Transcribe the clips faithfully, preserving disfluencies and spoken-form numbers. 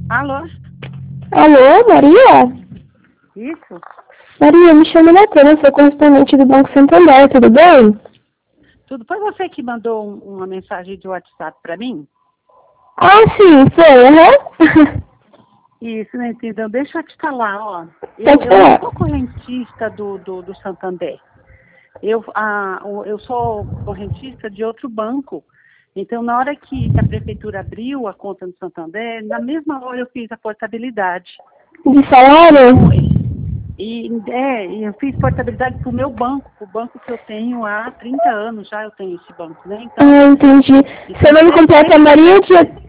Alô? Alô, Maria? Isso? Maria, me chamo Natana, sou correspondente do Banco Santander, tudo bem? Tudo. Foi você que mandou um- uma mensagem de WhatsApp para mim? Ah, sim, foi, aham. Isso, né? Então, deixa eu te falar, ó. Eu, Pode eu não falar. sou correntista do, do, do Santander. Eu, ah, o- eu sou correntista de outro banco. Então, na hora que, que a prefeitura abriu a conta no Santander, na mesma hora eu fiz a portabilidade. De salário? Então, e, é, e eu fiz portabilidade para o meu banco, o banco que eu tenho há trinta anos já eu tenho esse banco, né? Então, Ah, entendi. então Seu nome de- completo é deixa eu Maria ver. de...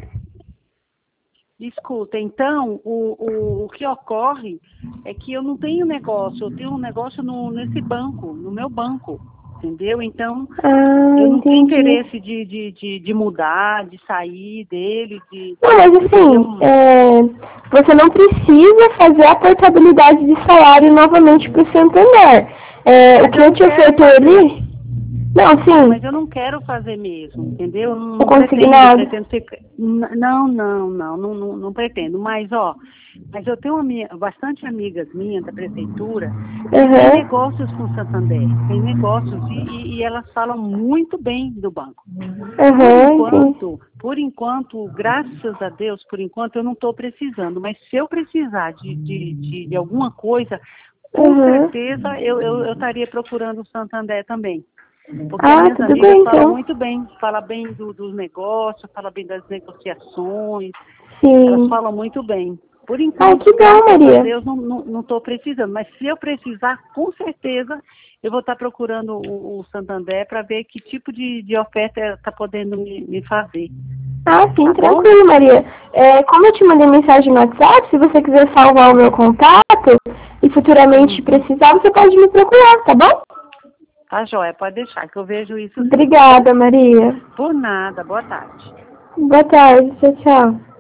Escuta, então, o, o, o que ocorre é que eu não tenho negócio, eu tenho um negócio no, nesse banco, no meu banco, entendeu? Então, Ah, eu não tenho entendi. interesse de, de, de, de mudar, de sair dele, de, Não, mas entendeu? assim, é, você não precisa fazer a portabilidade de salário novamente para o Santander. É, o Mas que eu eu não te quero oferto fazer. ali... Não, Não, mas sim, eu não quero fazer mesmo, entendeu? Eu Não, o não pretendo, eu consignado. pretendo ser. N- Não, não, não, não, não, não pretendo. Mas, ó, mas eu tenho ami- bastante amigas minhas da prefeitura que têm Aham, negócios com o Santander, têm negócios e, e- e elas falam muito bem do banco. Por aham, entendi. enquanto, por enquanto, graças a Deus, por enquanto eu não estou precisando, mas se eu precisar de, de, de, de alguma coisa, com Aham. certeza eu, eu, eu estaria procurando o Santander também. Porque as Ah, minhas tudo amigas bem falam então. muito bem, falam bem do, dos negócios, falam bem das negociações, elas Sim. falam muito bem. Por Ah, enquanto, que bom, graças a Maria. Deus, não estou precisando. Mas se eu precisar, com certeza, eu vou estar procurando o, o Santander para ver que tipo de, de oferta está podendo me, me fazer. Ah, sim, Tá bom? tranquilo, Maria. É, como eu te mandei mensagem no WhatsApp, se você quiser salvar o meu contato e futuramente Hum, precisar, você pode me procurar, tá bom? tá joia, pode deixar, que eu vejo isso sim. Obrigada, Maria. Por nada, boa tarde. Boa tarde, tchau, tchau.